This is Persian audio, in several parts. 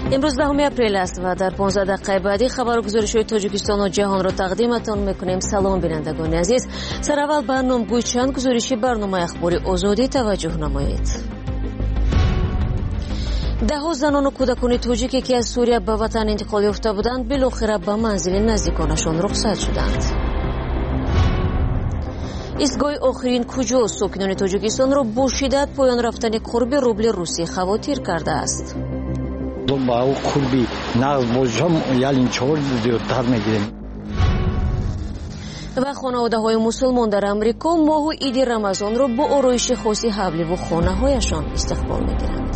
امروز 10 اپریل است و در 15 دقیقه بعدی خبر و گزارش‌های تاجیکستان و جهان را تقدیمتان می‌کنیم. سلام بینندگان عزیز. سرأول به نامگوی چند گزارشی برنامه اخباری آزادی توجه نمایید. ده زنان و کودکان تاجیکی که از سوریه به وطن انتقال یافته بودند بالاخره به منزل نزدیکانشان رخصت شدند. ایستگاه آخرین کجاست؟ ساکنان تاجیکستان را با شدت پایان رفتن قرب روبل روسی خواطر کرده است. با او قربی نقض باشم یعنی چهار زیادتر میگیریم. و خانواده های مسلمان در امریکا ماه عید رمضان را با آرایش خاصی حولی و خانه هایشان استقبال میگیرند.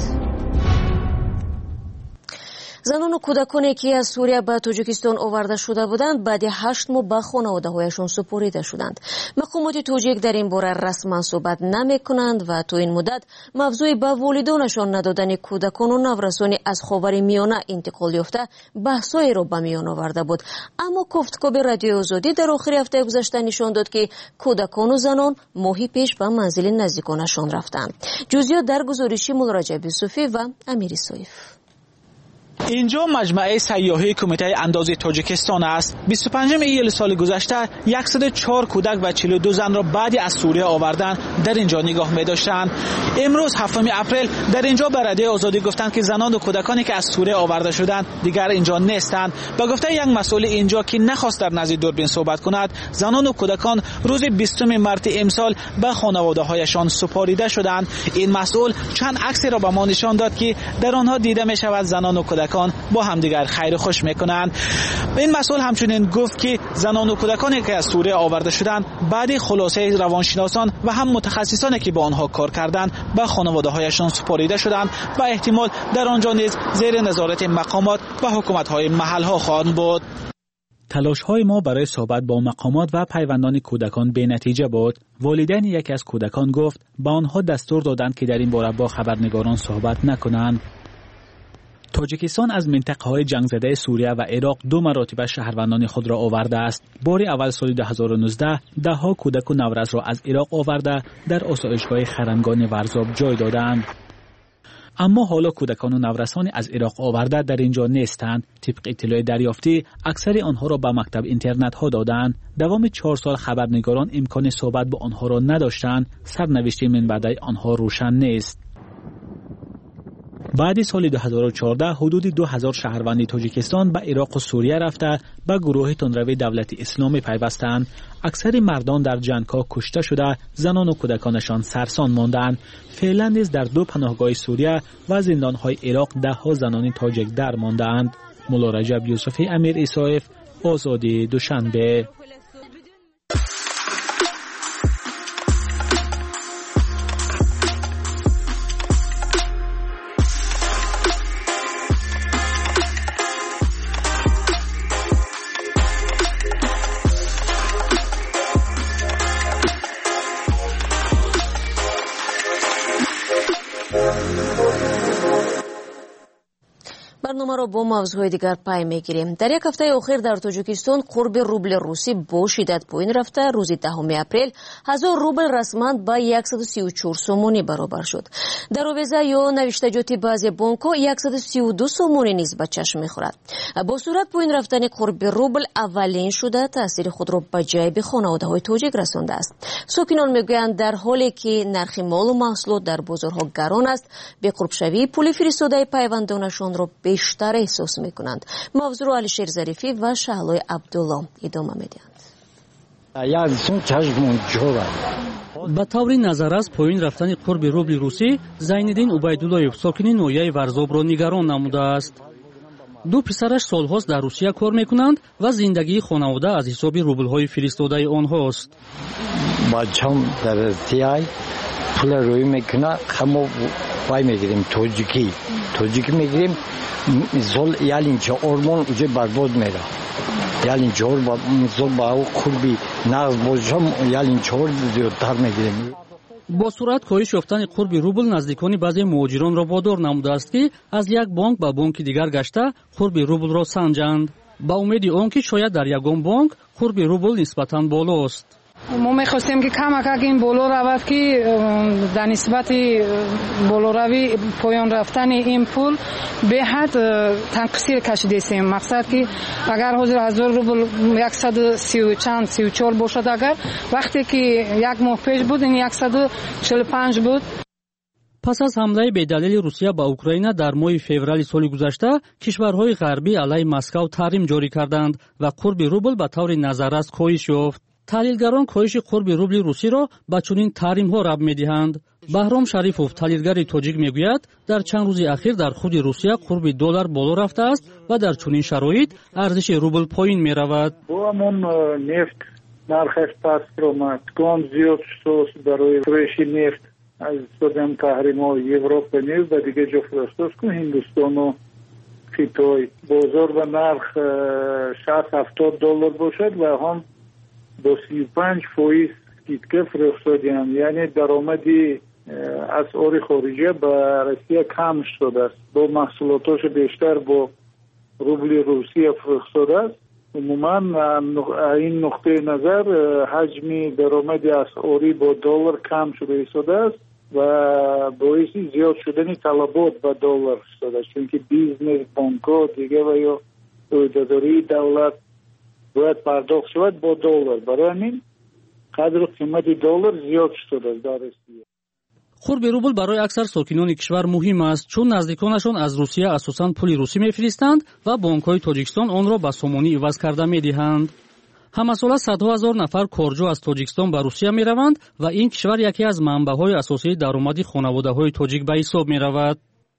زنان و کودکانی که از سوریه به تاجیکستان آورده شده بودند بعد 8 ماه به خانواده هایشان سپرده شدند. مقامات تاجیک در این باره رسما صحبت نمی کنند و تو این مدت موضوع به والدانشان ندادن کودکان و نورسان از خاورمیانه انتقال یافته بحثایی را به میان آورده بود. اما گفتگو رادیو آزادی در آخر هفته گذشته نشان داد که کودکان و زنان ماهی پیش به منزل نزدیکانشان رفتند. جزئیات در گزارشی مولارجب یوسفی و امیر سویف. اینجا مجمع سیاحی کمیته اندازه تاجیکستان است. 25 ایل سال گذشته 104 کودک و 42 زن را بعد از سوریه آوردن در اینجا نگاه می داشتند. امروز 7 اپریل در اینجا به رادیو آزادی گفتند که زنان و کودکانی که از سوریه آورده شدند دیگر اینجا نیستند. به گفته یک مسئول اینجا که نخواست در نزد دوربین صحبت کند، زنان و کودکان روز 20 مارس امسال به خانواده هایشان سپاریده شدند. این مسئول چند عکس را به ما نشان داد که در آنها دیده می شود زنان و کودکان با همدیگر خیر و خوش میکنند. این مسئول همچنین گفت که زنان و کودکانی که از سوریه آورده شدند بعد خلاصه روانشناسان و هم متخصصانی که با آنها کار کردند به خانواده هایشان سپاریده شدند و احتمال در آنجا نیز زیر نظارت مقامات و حکومت های محل ها خواهند بود. تلاش های ما برای صحبت با مقامات و پیوندان کودکان بی نتیجه بود. والدین یکی از کودکان گفت به آنها دستور دادند که در این باره با خبرنگاران صحبت نکنند. تاجیکستان از منطقه‌های جنگ زده سوریه و عراق 2 مراتب شهروندان خود را آورده است. بار اول سال 2019 ده‌ها کودک و نورس را از عراق آورده در آسایشگاه خرنگان ورزاب جای دادند. اما حالا کودکان و نورسان از عراق آورده در اینجا نیستند. طبق اطلاع دریافتی اکثر آنها را به مکتب اینترنت ها دادند. دوام 4 سال خبرنگاران امکان صحبت با آنها را نداشتند. سرنوشت منبعد آنها روشن نیست. بعد سال 2014 حدود 2000 شهروند تاجیکستان به عراق و سوریه رفته به گروه تندروی دولت اسلامی پیوستند. اکثر مردان در جنگ‌ها کشته شده، زنان و کودکانشان سرسان ماندند. فعلا نیز در 2 پناهگاه سوریه و زندان‌های عراق 10 زنان تاجیک در مانده‌اند. مولارجب یوسفی، امیر ایسایف، آزادی دوشنبه. برنامه را با موضوع دیگر پای میگیریم. در یک هفته اخیر در تاجیکستان قرب روبل روسی با شدت پایین رفته. روز 10 اپریل 1000 روبل رسما به 134 سومونی برابر شد. در اوبزه یا نوشتجات بعضی بانک‌ها 132 سومونی نیز به چشم می‌خورد. با صورت پایین رفتن قرب روبل اولین شده تاثیر خود را به جیب خانواده‌های تاجیک رسانده است. ساکنان میگویند در حالی که نرخ مال و محصولات در بازارها گران است، به قرب شوی پول فرستاده پیوندانشان را بیشتر احساس میکنند. موضوع رو علیشیر ظریفی و شهلای عبدالله ادامه میدهند. به طور نظر از پایین رفتن قرب روبل روسی، زینالدین عبیداللهیف ساکن نویه ورزاب را نگران نموده است. 2 پسرش سالهاست در روسیه کار میکنند و زندگی خانواده از حساب روبل های فرستاده آنهاست. بچه‌م در روسیه پول روی میکنه، خمو وای میگیریم توجیکی میگیریم. مثال یعنی چه آرمان اونجا برباد میره. یعنی جور با مثال با او قربی نقض باشم یعنی چهار زیادتر میگیریم. با صورت کاهش یافتن قرب روبل نزدیکان بعضی مهاجران را وادار نموده است که از یک بانک به بانک دیگر گشته قرب روبل را سنجند. با امید آنکه شاید در یگان بانک قرب روبل نسبتاً بالاست. ما می‌خواستیم که کمک این بالا رود که در نسبت بالا روی پایان رفتن این پول به حد تنقصیر کشیده استیم. مقصد که اگر حضور 1000 روبل 134 باشد، اگر وقتی که یک ماه پیش بود این 145 بود. پس از حمله بی‌دلیل روسیه به اوکراین در ماه فوریه سال گذشته، کشورهای غربی علیه مسکو تحریم جاری کردند و قرب روبل به طور نظررس کاهش یافت. تحلیلگران کاهش قرب روبل روسی را به چنین تحریم‌ها ربط می‌دهند. بهرام شریفوف تحلیلگر تاجیک میگوید در چند روز اخیر در خود روسیه قرب دلار بالا رفته است و در چنین شرایط ارزش روبل پایین می‌رود. با همون نفت نرخش پست آمد، گام زیاد شد برای فروش نفت از صدام تحریم‌ها یوروپ نیز و دیگه جا فرستاد که هندوستان و خیتای بازار و نرخ 60-70 دلار باشد و هم با 35% کیتکه فرستادیم، یعنی درآمدی اسعار خارجی به روسیه کم شده است. با محصولاتش بیشتر با روبل روسیه فرستاده است. عموما این نقطه نظر حجم درآمد اسعاری با دلار کم شده ایستاده است و باعث زیاد شدن طلبات به دلار شده، چون که بیزنس، بانک‌ها دیگه و یا عهده‌داری دولت باید پرداخت شود با دلار. برای همین قدر قیمت دلار زیاد شده در روسیه. قرب روبل برای اکثر ساکنان کشور مهم است، چون نزدیکانشان از روسیه اساساً پول روسی می‌فرستند و بانک‌های تاجیکستان آن را به سومانی عوض کرده می‌دهند. همساله صدها هزار نفر کارجو از تاجیکستان به روسیه می‌روند و این کشور یکی از منبع‌های اساسی درآمد خانواده‌های تاجیک به حساب می‌رود.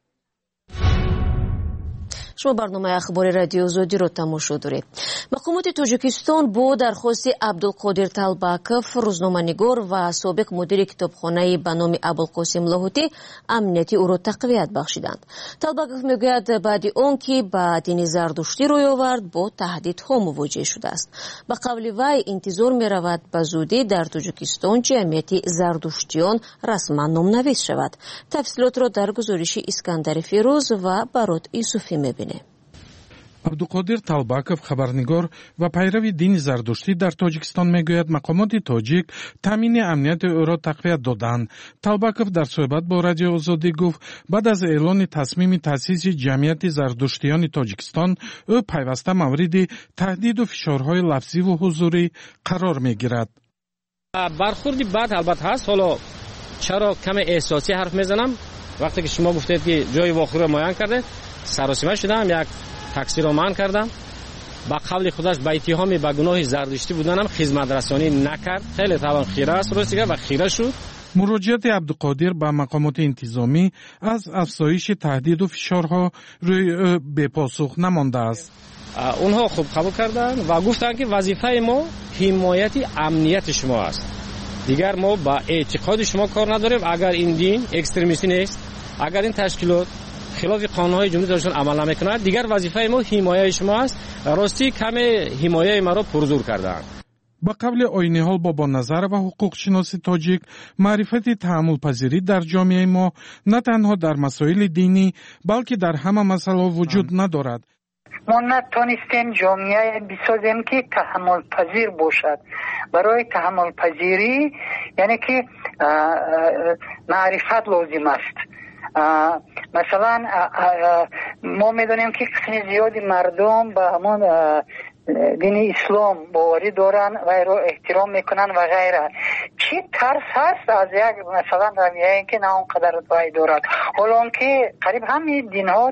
شما برنامه اخبار رادیو زودی رو تماشا دارید. مقامات تاجیکستان با درخواست عبدالقادر طالباکов روزنامه‌نگار و سابق مدیر کتابخانه به نام ابوالقاسم لاهوتی امنیتی او را تقویت بخشیدند. طالباکov میگوید بعد آنکه به دین زردشتی روی آورد با تهدیدها مواجه شده است. به قول وی انتظار می‌رود به زودی در تاجیکستان جمعیت زردشتیان رسما نامنویس شود. تفصیلات را در گزارش اسکندر فیروز و برات یوسفی می‌بینید. عبدالقادر طالباکов خبرنگار و پیرو دین زردشتی در تاجیکستان میگوید مقامات تاجیک تامین امنیت او را تقویت دادند. طالباکov در صحبت با رادیو آزادی گفت بعد از اعلان تصمیم تأسیس جمعیت زردشتیان تاجیکستان او پیوسته مورد تهدید و فشارهای لفظی و حضوری قرار میگیرد. برخوردی بعد البته هست. حالا چرا کم احساسی حرف میزنم؟ وقتی که شما گفتید که جای واقعی را معین کرده، سراسیمه شدم، یک تقصیر را معین کردم. با قول خودش به اتهام به گناه زردشتی بودنم خدمت رسانی نکرد. خیلی طبعا خیره است روسیه و خیره شد. مراجعت عبدالقادر به مقامات انتظامی از افزایش تهدید و فشارها روی به پاسخ نمانده است. اونها خوب قبول کردند و گفتند که وظیفه ما حمایت امنیت شما است. دیگر ما با اعتقاد شما کار نداریم. اگر این دین اکستریمیستی نیست، اگر این تشکیلات خلاف قانون‌های جمهوری اسلامی عمل نمی‌کند، دیگر وظیفه ما حمایت شما است. راستی کم حمایت ما را پرزور کردند. با قبل آیین حال با نظر و حقوق شناسی تاجیک معرفت تحمل پذیری در جامعه ما نه تنها در مسائل دینی بلکه در همه مسائل وجود ندارد. ما نتونستیم جامعه بسازیم که تحمل پذیر باشد. برای تحمل پذیری یعنی که معرفت لازم است. مثلا ما میدونیم که قسم زیادی مردم به همون دین اسلام باوری دارن و رو احترام میکنن و غیره. چی ترس هست از یک مثلا رویه که نه اونقدر رتبه دارد، حالا که قریب همه دین ها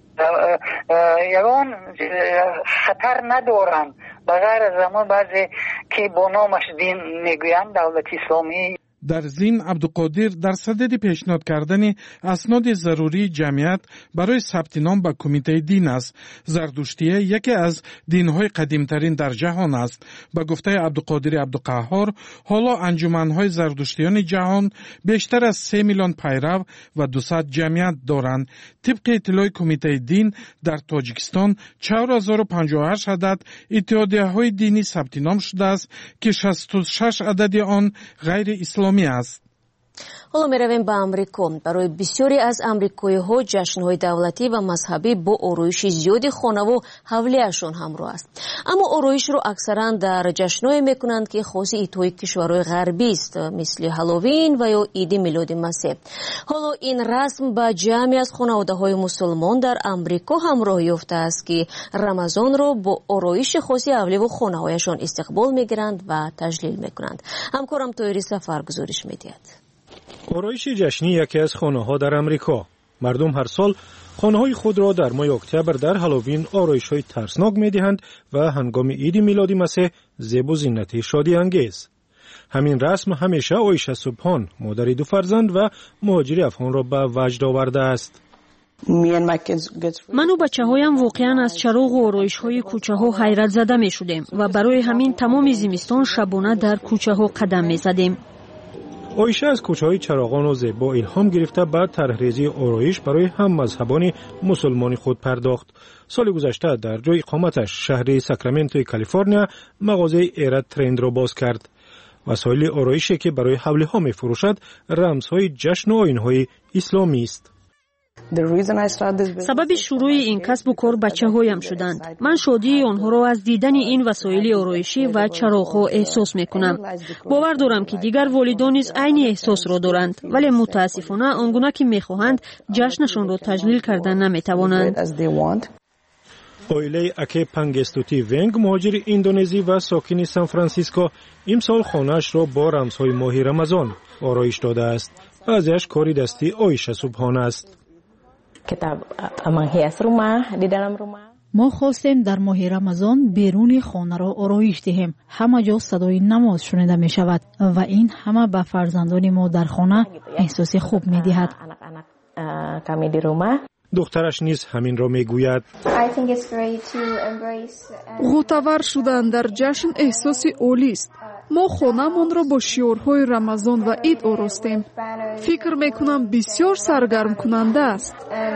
یگان خطر ندارن بغیر از زمان بعضی که با نامش دین میگویند دولت اسلامی. در ضمن عبدالقادر در صدد پیشنهاد کردن اسناد ضروری جمعیت برای ثبت نام به کمیته دین است. زردشتیه یکی از دین‌های قدیمترین در جهان است. به گفته عبدالقادر عبدالقهار حالا انجمن‌های زردشتیان جهان بیشتر از 3 میلیون پیرو و 200 جمعیت دارند. طبق اطلاع کمیته دین در تاجیکستان 4058 عدد اتحادیه‌های دینی ثبت نام شده است که 66 عدد آن غیر اسلامی است. حالا میرویم به امریکا. برای بسیاری از امریکایی‌ها جشن‌های دولتی و مذهبی با آرایش زیادی خانه و حولیه‌شان همراه است. اما آرایش را اکثراً در جشن‌هایی می‌کنند که خاص ایتای کشورهای غربی است، مثل هالووین و یا عید میلاد مسیح. حالا این رسم با جمعی از خانواده‌های مسلمان در امریکا همراه یافته است که رمضان را با آرایش خاصی حولی و خانه‌هایشان استقبال می‌گیرند و تجلیل می‌کنند. همکارم طاهری سفر گزارش می‌دهد. آرایش جشنی یکی از خانه‌ها در امریکا. مردم هر سال خانه‌های خود را در ماه اکتبر در هالووین آرایش‌های ترسناک می‌دهند و هنگام عید میلاد مسیح زیب و زینت شادی انگیز. همین رسم همیشه عایشه سبحان، مادر دو فرزند و مهاجر افغان را به وجد آورده است. من و بچه‌هایم واقعاً از چراغ و آرایش‌های کوچه‌ها حیرت زده می‌شدیم و برای همین تمام زمستان شبانه در کوچه‌ها قدم می‌زدیم. عایشه از کوچه‌های چراغان و زیبا الهام گرفته به طرح‌ریزی آرایش برای هم مذهبان مسلمانی خود پرداخت. سال گذشته در جای اقامتش شهر ساکرامنتو کالیفرنیا مغازه ایرت ترند را باز کرد. وسایل آرایشی که برای حولی‌ها می‌فروشد رمزهای جشن و آیین‌های اسلامی است. سبب شروع این کسب و کار بچه‌هایم شدند. من شادی آنها را از دیدن این وسایل آرایشی و چراغ‌ها احساس می‌کنم. باور دارم که دیگر والدان نیز عین احساس را دارند، ولی متأسفانه آنگونه که می‌خواهند جشنشان را تجلیل کردن نمی‌توانند. اویلی اکی پنگستوتی ونگ مهاجر اندونزی و ساکن سان فرانسیسکو امسال خانه‌اش را با رمزهای ماه رمضان آرایش داده است. بعضیش کاری دستی عایشه سبحان است. ما خواستیم در ماه رمضان بیرون خانه را آرایش دهیم. همه جا صدای نماز شنیده می شود و این همه به فرزندان ما در خانه احساس خوب می دهد. دخترش نیز همین را می گوید. غوطه‌ور شدن در جشن احساس عالی است. ما خانه‌مان را با شیارهای رمضان و عید آراستیم. فکر می‌کنم بسیار سرگرم کننده است.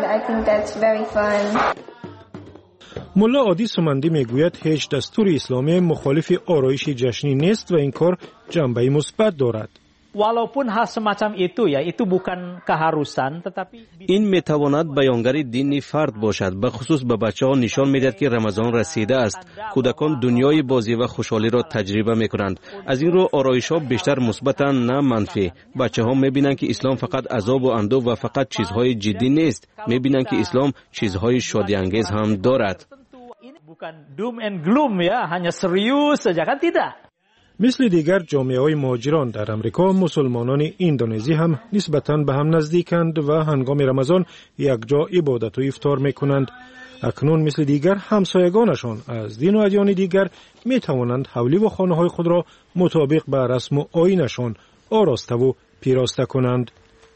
ملا عادی سمندی میگوید هیچ دستور اسلامی مخالف آرایش جشنی نیست و این کار جنبه مثبت دارد. walaupun hal semacam itu ya itu bukan keharusan tetapi این میتواند بیانگر دینی فرد باشد. به خصوص به بچه‌ها نشان میدهد که رمضان رسیده است. کودکان دنیای بازی و خوشحالی را تجربه میکنند. از این رو آرایش‌ها بیشتر مثبتند نه منفی. بچه‌ها میبینند که اسلام فقط عذاب و اندوه و فقط چیزهای جدی نیست. میبینند که اسلام چیزهای شادی انگیز هم دارد. bukan doom and gloom ya hanya serius saja kan tidak. مثل دیگر جامعه‌های مهاجران در امریکا مسلمانان اندونزی هم نسبتاً به هم نزدیکند و هنگام رمضان یکجا عبادت و افطار می‌کنند. اکنون مثل دیگر همسایگانشان از دین و ادیان دیگر می‌توانند حولی و خانه‌های خود را مطابق به رسم و آیینشان آراسته و پیراسته کنند.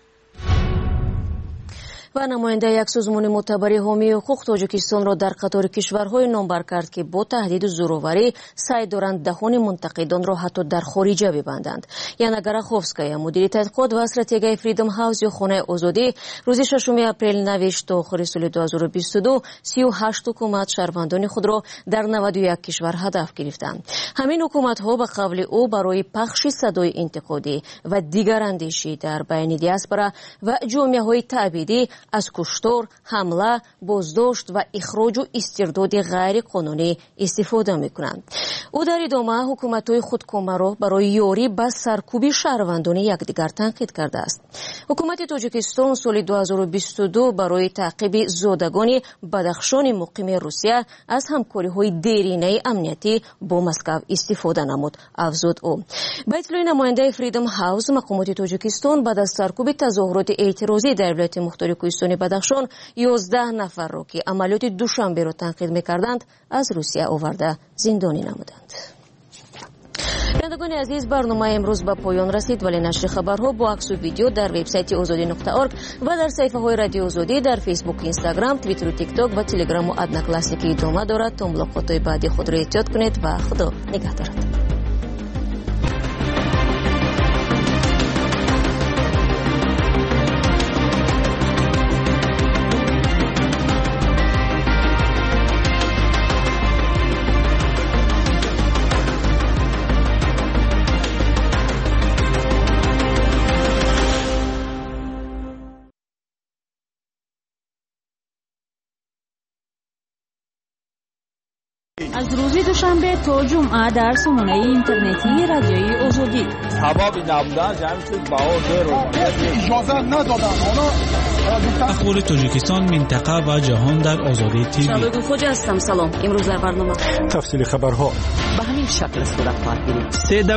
و نماینده یک سازمان معتبر حامی حقوق تاجیکستان را در قطار کشورهای نامبر کرد که با تهدید زورآوری سعی دارند دهان منتقدان را حتی در خارجه ببندند. یانا گراخوفسکایا مدیر تحقیقات و استراتژی فریدم هاوس یا خانه آزادی روز 6 اپریل نوشت تا آخر سال 2022 38 حکومت شهروندان خود را در 91 کشور هدف گرفتند. همین حکومت‌ها به قول او برای پخش صدای انتقادی و دیگر اندیشی در بین دیاسپورا و جامعه‌های تعبیدی از کشتار، حمله، بازداشت و اخراج و استرداد غیر قانونی استفاده می‌کنند. او در ادامه حکومت‌های خودکامه را برای یاری به سرکوب شهروندان یکدیگر تنقید کرده است. حکومت تاجیکستان سال 2022 برای تعقیب زادگان بدخشان مقیم روسیه از همکاری‌های دیرینه امنیتی با مسکو استفاده نمود، افزود او. به اطلاع نماینده فریدم هاوس، مقامات تاجیکستان بعد از سرکوب تظاهرات اعتراضی در ولایت مختار کوهستانی بدخشان 11 نفر را که عملیات دوشنبه را تنقید می‌کردند از روسیه آورده زندانی نمودند. بینندگان عزیز، برنامه امروز به پایان رسید، ولی نشر خبرها با عکس و ویدیو در وبسایت azadi.org و در صفحه‌های رادیو آزادی در فیسبوک، اینستاگرام، توییتر و تیک تاک و تلگرام و ادنا کلاسیکی ادامه دارد. تا ملاقات بعدی خود را احتیاط کنید و خدا نگهدارد. از روز دوشنبه تا جمعه در سامانه اینترنتی رادیوی آزادی. سبب نبودن جمعیت بها اجازه ندادن. اخبار تاجیکستان، منطقه و جهان در آزادی تیوی. شبگو خوجا هستم. سلام. امروز در برنامه تفصیل خبرها به همین شکل صورت خواهد گرفت.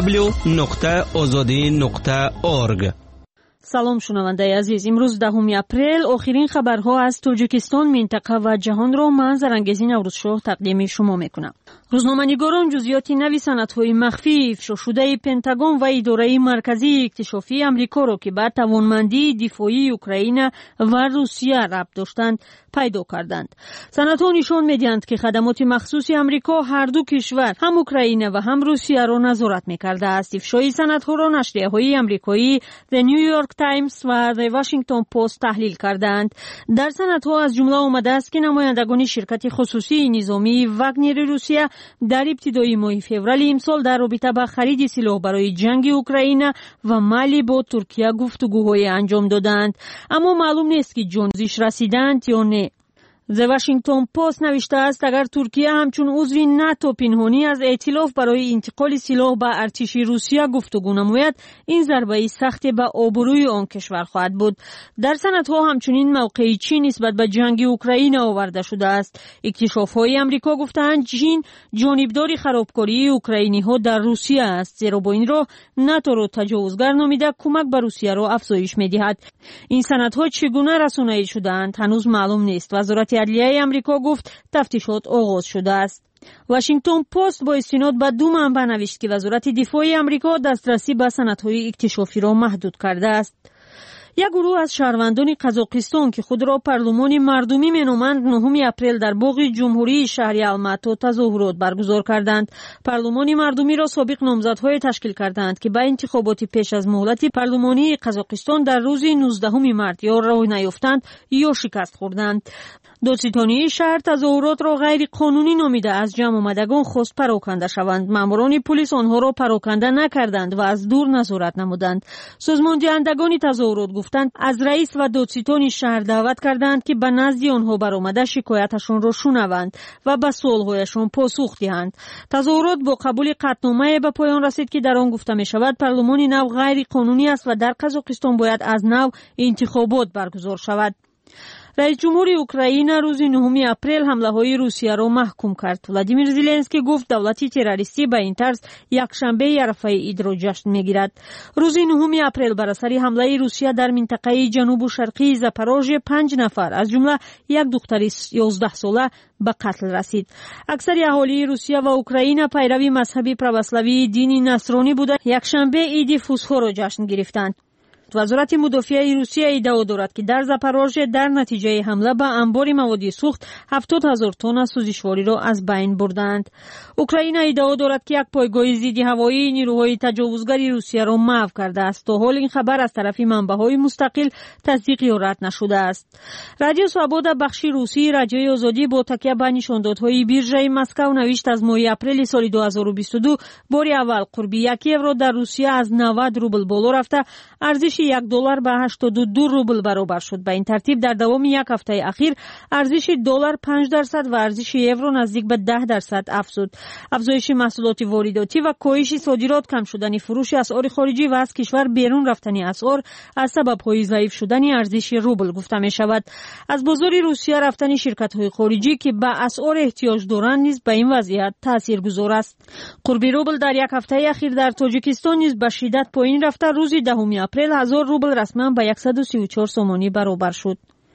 www.azadi.org. سلام شنونده عزیز، امروز 10 اپریل آخرین خبرها از تاجیکستان، منطقه و جهان را من زرنگزی نوروزشاه تقدیم شما میکنم. روزنامه‌نگاران جزئیات نوی سندهای مخفی افشا شده پنتاگون و اداره مرکزی اکتشافی آمریکا را که به توانمندی دفاعی اوکراین و روسیه ربط داشتند پیدا کردند. سندها نشان می‌دهند که خدمات مخصوص آمریکا هر دو کشور، هم اوکراین و هم روسیه را نظارت می‌کرده است. افشای سندها را نشریه‌های آمریکایی The New York Times و The Washington Post تحلیل کردند. در سندها از جمله آمده است که نمایندگان شرکت خصوصی نظامی واگنر روسیه در ابتدای ماه فوریه امسال در رابطه با خرید سلاح برای جنگ اوکراین و مالی با ترکیه گفتگوهای انجام دادند، اما معلوم نیست که جانزیش رسیدند یا نه. The Washington Post نوشته است اگر ترکیه همچون عضو ناتو پنهانی از ائتلاف برای انتقال سلاح به ارتش روسیه گفتگو نماید، این ضربه سخت به آبروی آن کشور خواهد بود. در سندها همچنین موقع چین نسبت به جنگ اوکراین آورده شده است. اکتشاف‌های آمریکا گفتند چین جانبدار خرابکاری اوکراینی ها در روسیه است، زیرا با این راه ناتو را تجاوزگر نامیده کمک به روسیه را افزایش می‌دهد. این سندها چگونه رسانه‌ای شده‌اند هنوز معلوم نیست. وزارت عدلیه آمریکا گفت تفتیشات آغاز شده است. واشنگتن پست با استناد به دو منبع نوشت که وزارت دفاع آمریکا دسترسی به سندهای اکتشافی را محدود کرده است. یک گروه از شهروندان قزاقستان که خود را پارلمان مردمی مینامند 9 اپریل در باغ جمهوری شهر الماتو تظاهرات برگزار کردند. پارلمان مردمی را سابق نامزدهای تشکیل کردند که به انتخابات پیش از مهلت پارلمانی قزاقستان در روز 19 مارس یا راه نیافتند یا شکست خوردند. دادستانی شهر تظاهرات را غیر قانونی نامیده از جمع آمدگان خواست پراکنده شوند. ماموران پلیس آنها را پراکنده نکردند و از دور نظارت نمودند. سازماندهندگان تظاهرات گفتند از رئیس و دادستان شهر دعوت کردند که به نزد آنها برآمده شکایتشان را شنوند و به سوالهایشان پاسخ دهند. تظاهرات با قبول قطعنامه به پایان رسید که در آن گفته می شود پارلمان نو غیر قانونی است و در قزاقستان باید از نو انتخابات برگزار شود. رئیس جمهور اوکراین روز 9 اپریل حمله‌های روسیه را محکوم کرد. ولادیمیر زلنسکی گفت دولت تروریستی به این طرز یکشنبه رفع عید را جشن می‌گیرد. روز 9 اپریل بر اثر حمله روسیه در منطقه جنوب و شرقی زاپاروژه 5 نفر از جمله یک دختر 11 ساله به قتل رسید. اکثر اهالی روسیه و اوکراین پیروی مذهب پروسلاوی دین نصرانی بوده یکشنبه عید فسح را جشن گرفتند. وزارت مدافع روسیه ادعا دارد که در زاپاروژه در نتیجه حمله به انبار مواد سوخت 70,000 تن سوزشواری را از بین بردند. اوکراین ادعا دارد که یک پایگاه ضد هوایی نیروهای تجاوزگر روسیه را محو کرده است. تا حال این خبر از طرف منبع‌های مستقل تصدیق یا رد نشده است. رادیو سوابودا بخش روسی رادیوی آزادی با تکیه به نشاندادهای بیرژه مسکو نوشت از ماه اپریل سال 2022 بار اول قرب 1 یورو در روسیه از 90 روبل بالا رفته ارزش $1 به 82 روبل برابر شد. به این ترتیب در دوام یک هفته اخیر ارزش دلار 5% و ارزش یورو نزدیک به 10% افزود. افزایش محصولات وارداتی و کاهش صادرات، کم شدن فروش اسعار خارجی و از کشور بیرون رفتن اسعار از سبب‌های ضعیف شدن ارزش روبل گفته می شود. از بازار روسیه رفتن شرکت‌های خارجی که به اسعار احتیاج دارند نیز به این وضعیت تاثیرگذار است. قرب روبل در یک هفته اخیر در تاجیکستان نیز به شدت پایین رفته. روز 10 اپریل 1000 روبل رسما به 134 سومانی برابر شد.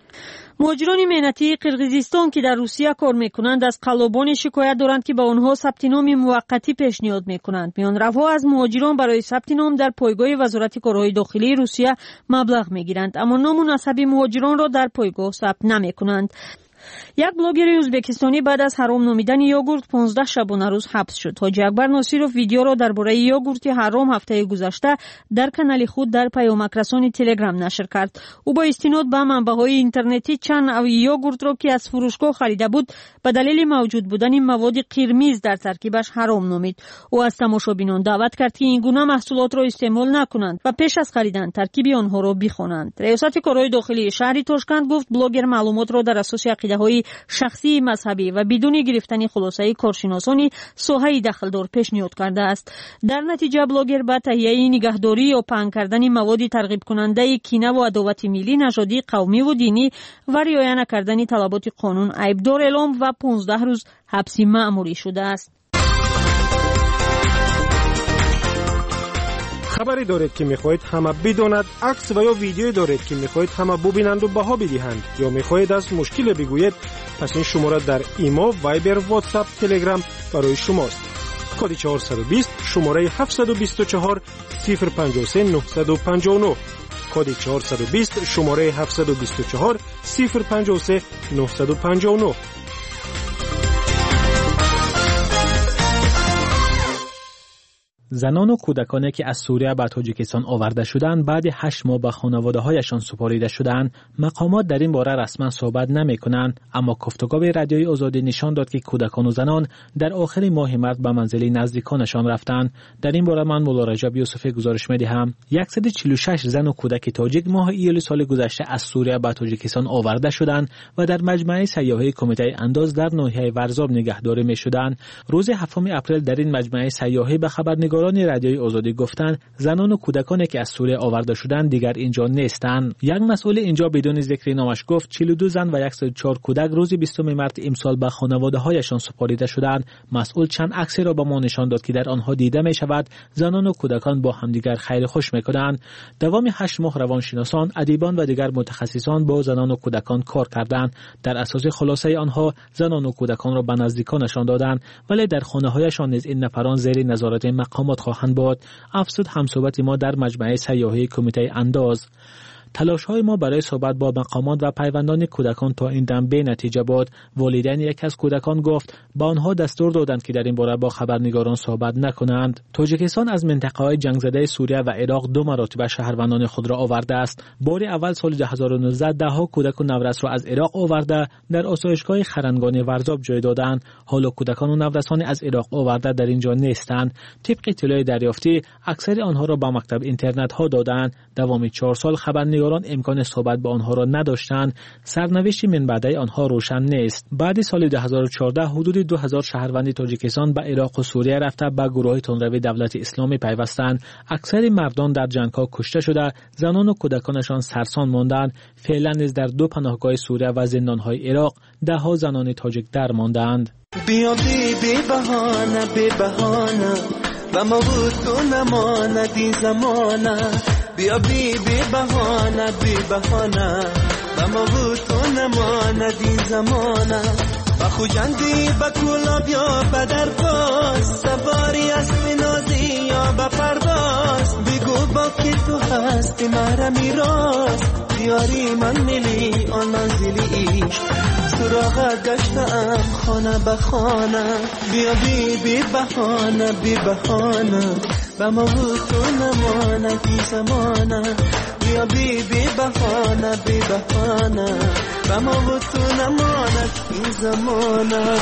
مهاجران مهنتی قرقیزستان که در روسیه کار میکنند از قلابان شکایت دارند که به آنها ثبت نام موقتی پیشنهاد میکنند. میانروها از مهاجران برای ثبت نام در پایگاه وزارت کارهای داخلی روسیه مبلغ میگیرند، اما نام و نسب مهاجران را در پایگاه ثبت نمیکنند. یک بلاگر ازبکستانی بعد از حرام نامیدن یوگورت 15 شبانه روز حبس شد. حاجی اکبر ناصرов ویدیو را درباره یوگورت حرام هفته گذشته در کانال خود در پیامک رسانی تلگرام نشر کرد. او با استناد به منبع‌های اینترنتی چند نوع یوگورت را که از فروشگاه خریده بود به دلیل موجود بودن مواد قرمز در ترکیبش حرام نامید. او از تماشابینان دعوت کرد که این گونه محصولات را استعمال نکنند و پیش از خریدن ترکیب آنها را بخوانند. ریاست کارهای داخلی شهر تاشکند گفت بلاگر معلومات را در اساس عقیده عقیده‌های شخصی مذهبی و بدون گرفتن خلاصه کارشناسان ساحه دخلدار پیشنهاد کرده است. در نتیجه بلاگر با تهیه نگهداری یا پهن کردن مواد ترغیب کننده کینه و عداوت ملی، نژادی، قومی و دینی و رعایت نکردن طلبات قانون عیبدار اعلام و 15 روز حبس مأموری شده است. خبری دارید که میخواهید همه بداند، عکس و یا ویدیویی دارید که میخواهید همه ببینند و بها بدهند، یا میخواهید از مشکل بگویید، پس این شماره در ایمو، وایبر، واتساپ، تلگرام برای شماست. کد 420 شماره 724 053 959. کد 420 شماره 724 053 959. زنان و کودکانی که از سوریه به تاجیکستان آورده شدند بعد 8 ماه به خانواده‌هایشان سپاریده شدند، مقامات در این باره رسما صحبت نمی‌کنند، اما گفتگو رادیوی آزادی نشان داد که کودکان و زنان در آخر ماه مارس به منزل نزدیکانشان رفتند. در این باره من مولا رجب یوسفی گزارش می‌دهم. 146 زن و کودک تاجیک ماه ایول سال گذشته از سوریه به تاجیکستان آورده شدند و در مجمع سیاحی کمیته انداز در ناحیه ورزاب نگهداری می‌شدند. روز 7 اپریل در این مجمع سیاحی به خبرنگاران رادیوی آزادی گفتند زنان و کودکانی که از سوریه آورده شدند دیگر اینجا نیستند. یک مسئول اینجا بدون ذکر نامش گفت 42 زن و 104 کودک روز 20 مارس امسال به خانواده‌هایشان سپاریده شدند. مسئول چند عکسی را به ما نشان داد که در آنها دیده می شود زنان و کودکان با همدیگر خیر خوش می‌کنند. دوام 8 ماه روانشناسان، ادیبان و دیگر متخصصان با زنان و کودکان کار کردند. در اساس خلاصه آنها زنان و کودکان را به نزدیکانشان دادند، ولی در خانه‌هایشان نیز این نفران زیر نظارت مقامات خواهند بود. افزود همصحبت ما در مجمع سیاحی کمیته انداز. تلاش‌های ما برای صحبت با مقامات و پیوندان کودکان تا این دم بی نتیجه بود. والدین یک از کودکان گفت با آنها دستور دادند که در این باره با خبرنگاران صحبت نکنند. تاجیکستان از منطقه‌های جنگ زده سوریه و عراق 2 مرتبه شهروندان خود را آورده است. بار اول سال 2019 ده‌ها کودک و نورس را از عراق آورده در آسایشگاه خرنگان ورزاب جای دادند. حالا کودکان و نورسان از عراق آورده در اینجا نیستند. طبق اطلاع دریافتی اکثر آنها را به مکتب اینترنت ها دادند. دوام 4 سال خبرنگاران امکان صحبت با آنها را نداشتند. سرنوشت من بعدی آنها روشن نیست. بعد سال 2014 حدود 2000 شهروند تاجیکستان به عراق و سوریه رفته به گروه تندروی دولت اسلامی پیوستند. اکثر مردان در جنگ‌ها کشته شده، زنان و کودکانشان سرسان ماندند. فعلا نیز در 2 پناهگاه سوریه و زندان‌های عراق 10 زنان تاجیک درماندند. بیا بی بهانه و ما بود تو نماندی زمانه. بیا بی بهانه و ما بود تو نماندی زمانه. و خوجندی با کولا بیا بدر باز، سواری اسب نازی یا با پرواز. بگو با کی تو هستی مرا میراز، بیاری من ملی آن منزلی ایش. سراغت گشتم خانه به خانه. بیا بی بهانه و ما بود تو نماندی زمانه. بیا بی بهانه و ما بود تو نماندی زمانه.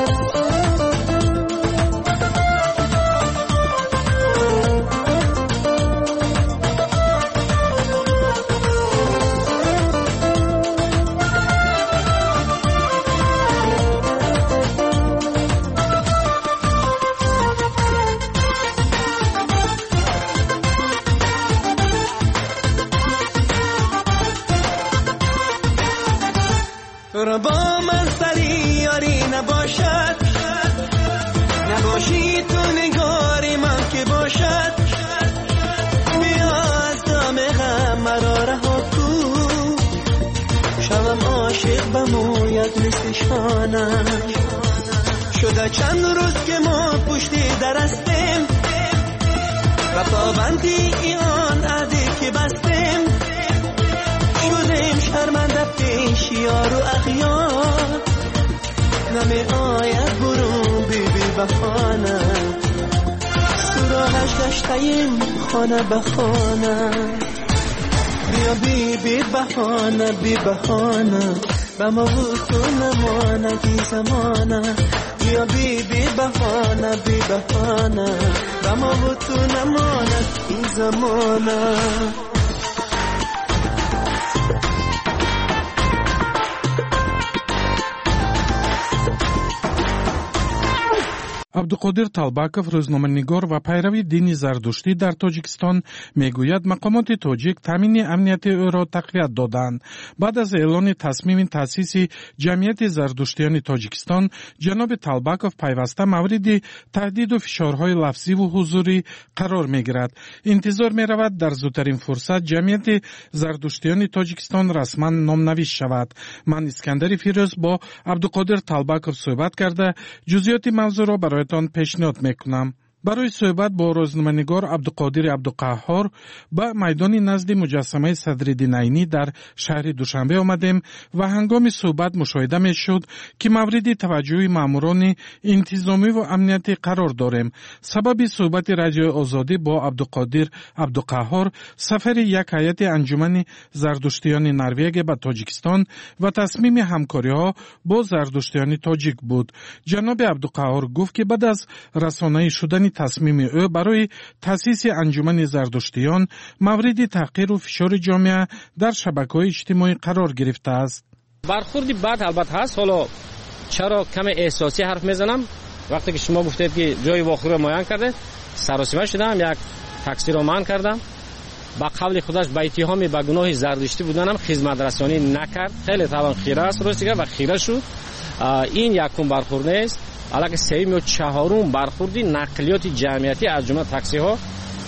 تو را با من سری یاری نباشد، نباشی تو نگاری من که باشد. بیا از دام غم مرا رها کن، شوم عاشق به مویت مثل شانه. شده چند روز که ما پشتی درستیم و پابندی آن عهدی که بستیم. شدیم شرمنده پیش یار و اغیار، نمی آید برون بی بهانه. سراغش گشتیم خانه به خانه. بیا بی بهانه و ما بود تو نماندی زمانه. بیا بی بهانه و ما بود تو نماندی زمانه. عبدالقادر طالبکov روزنامه‌نگار و پیرو دین زردشتی در تاجیکستان میگوید مقامات تاجیک تامین امنیت او را تقویت دادند. بعد از اعلان تصمیم تأسیس جمعیت زردشتیان تاجیکستان، جناب طالبکov پیوسته مورد تهدید و فشارهای لفظی و حضوری قرار میگیرد. انتظار میرود در زودترین فرصت جمعیت زردشتیان تاجیکستان رسما نامنویس شود. من اسکندر فیروز با عبدالقادر طالبکov صحبت کرده جزئیات موضوع را برایتان پیشنهاد میکنم. برای صحبت با روزنامه‌نگار عبدالقادر عبدالقهار به میدان نزد مجسمه صدرالدین عینی در شهر دوشنبه آمدیم و هنگام صحبت مشاهده میشد که مورد توجه ماموران انتظامی و امنیتی قرار داریم. سبب صحبت رادیو آزادی با عبدالقادر عبدالقهار سفر یک هیئت انجمن زردشتیان نروژ به تاجیکستان و تصمیم همکاری‌ها با زردشتیان تاجیک بود. جناب عبدالقهار گفت که بعد از رسانه‌ای شدن تصمیم او برای تأسیس انجمن زردشتیان مورد تحقیر و فشار جامعه در شبکه‌های اجتماعی قرار گرفته است. برخوردی بد البته هست. حالا چرا کم احساسی حرف میزنم؟ وقتی که شما گفتید که جای واقعی رو معین کرده، سراسیمه شدم، یک تقصیر رو معین کردم. با قول خودش به اتهام به گناه زردشتی بودنم خدمت رسانی نکرد. خیلی طبعا خیره است راستی و خیره شد. این یکم برخورد نیست. علاوه سوم و چهارم برخوردی نقلیات جمعیتی از جمله تاکسی ها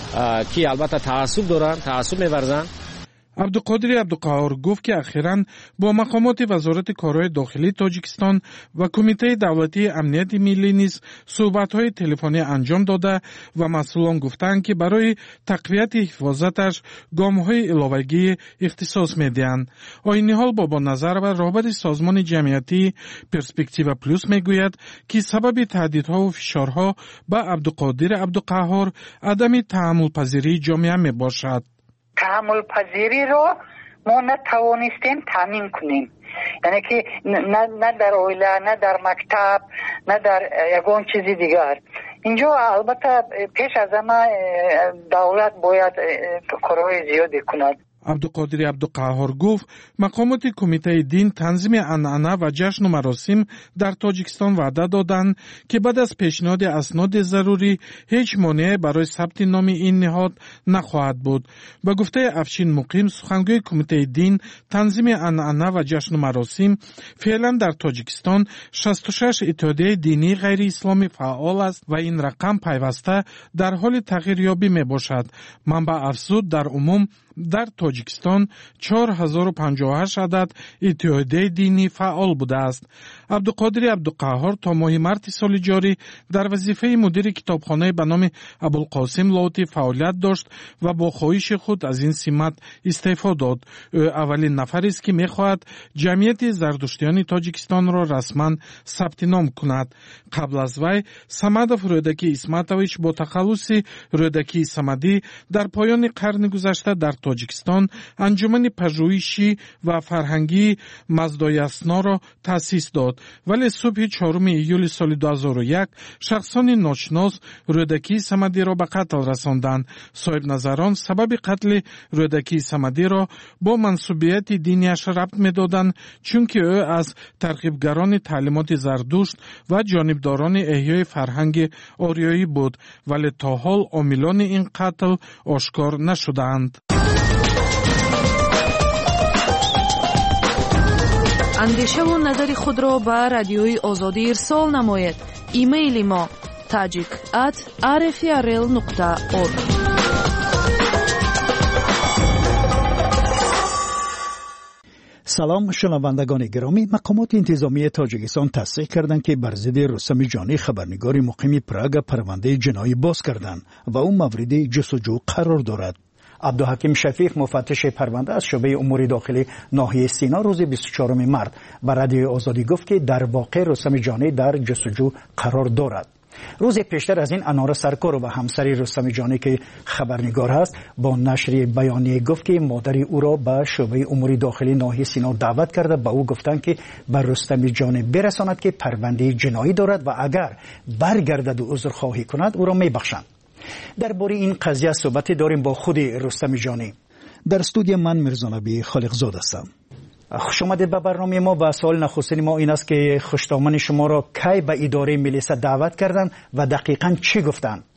که البته تعصب دارن، تعصب می‌ورزن. عبدالقادر عبدالقهار گفت که اخیراً با مقامات وزارت کارهای داخلی تاجیکستان و کمیته دولتی امنیت ملی نیز صحبت‌های تلفنی انجام داده و مسئولان گفتند که برای تقویت حفاظتش گام‌های علاوه‌ای اختصاص می‌دهند. عین حال با نظر و رهبر سازمان جمعیتی پرسپکتیو پلوس میگوید که سبب تهدیدها و فشارها به عبدالقادر عبدالقهار عدم تحمل پذیری جامعه میباشد. تحمل پذیری رو ما نتوانستیم تامین کنیم. یعنی که نه در اویله، نه در مکتب، نه در یگان چیزی دیگر. اینجا البته پیش از همه دولت باید کارهای زیادی کند. عبدالقادر عبدالقهار گفت مقامات کمیته دین تنظیم عنعنه و جشن و مراسم در تاجیکستان وعده دادند که بعد از پیشنهاد اسناد ضروری هیچ مانعی برای ثبت نام این نهاد نخواهد بود. به گفته افشین مقیم سخنگوی کمیته دین تنظیم عنعنه و جشن و مراسم، فعلا در تاجیکستان 66 اتحادیه دینی غیر اسلامی فعال است و این رقم پیوسته در حال تغییر یابی می باشد. منبع افزود در عموم در تاجیکستان 4058 عدد اتحادیه دینی فعال بوده است. عبدالقادر عبدالقهار تا ماه مارس سال جاری در وظیفه مدیر کتابخانه به نام ابوالقاسم لاوتی فعالیت داشت و با خواهش خود از این سمت استعفا داد. او اولین نفر است که می‌خواهد جمعیت زردشتیان تاجیکستان را رسما ثبت نام کند. قبل از وی صمدов رودکی اسمتویچ با تخلص رودکی صمدی در پایان قرن گذشته در تاجیکستان انجمن پژوهشی و فرهنگی مزدایسنا را تأسیس داد، ولی صبح 4 ایول سال 2001 شخصان ناشناس رودکی صمدی را به قتل رساندند. صاحب نظران سبب قتل رودکی صمدی را با منسوبیت دینیش ربط می‌دادند، چون که او از ترغیبگران تعلیمات زردشت و جانبداران احیای فرهنگ آریایی بود، ولی تا حال عاملان این قتل آشکار نشدند. اندیشه و نظر خود را به رادیوی آزادی ارسال نمایید. ایمیل ما tajik@rfrl.org. سلام شنوندگان گرامی. مقامات انتظامی تاجیکستان تصدیق کردند که بر ضد رستم جانی خبرنگار مقیم پراگ پرونده جنایی باز کردند و او مورد جستجو قرار دارد. عبدالحکیم شفیق مفتش پرونده از شعبه امور داخلی ناحیه سینا روز 24 مارس به رادیو آزادی گفت که در واقع رستم جانی در جستجو قرار دارد. روز پیشتر از این انار سرکار و همسر رستم جانی که خبرنگار است با نشر بیانیه گفت که مادر او را به شعبه امور داخلی ناحیه سینا دعوت کرده. به او گفتند که بر رستم جانی برساند که پرونده جنایی دارد و اگر برگردد و عذرخواهی کند او را میبخشند. درباره این قضیه صحبت داریم با خود رستم جانی. در استودیو من میرزا نبی خالقزاده هستم. خوش آمدید به برنامه ما. و سوال نخستین ما این است که خوشتامن شما را کی به اداره ملی دعوت کردند و دقیقاً چی گفتند؟